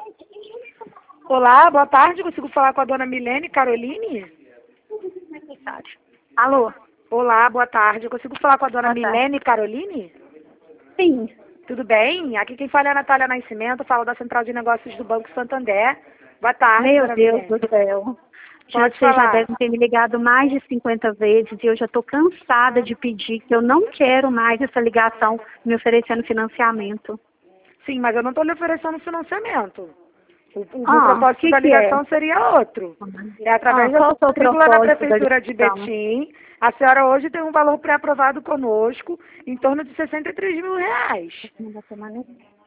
Olá, boa tarde. Consigo falar com a dona Milene Caroline? Alô? Olá, boa tarde. Consigo falar com a dona Boa tarde. Milene Caroline? Sim. Tudo bem? Aqui quem fala é a Natália Nascimento, falo da Central de Negócios do Banco Santander. Boa tarde, Meu dona Deus Milene. do céu. Pode Você já falar. deve ter me ligado mais de 50 vezes e eu já estou cansada de pedir que eu não quero mais essa ligação me oferecendo financiamento. Sim, mas eu não estou lhe oferecendo financiamento. O Ah, propósito que da que é? ligação seria outro. É através da Qual sua é o seu matrícula na propósito da Prefeitura de ligação? Betim. A senhora hoje tem um valor pré-aprovado conosco em torno de R$ 63 mil.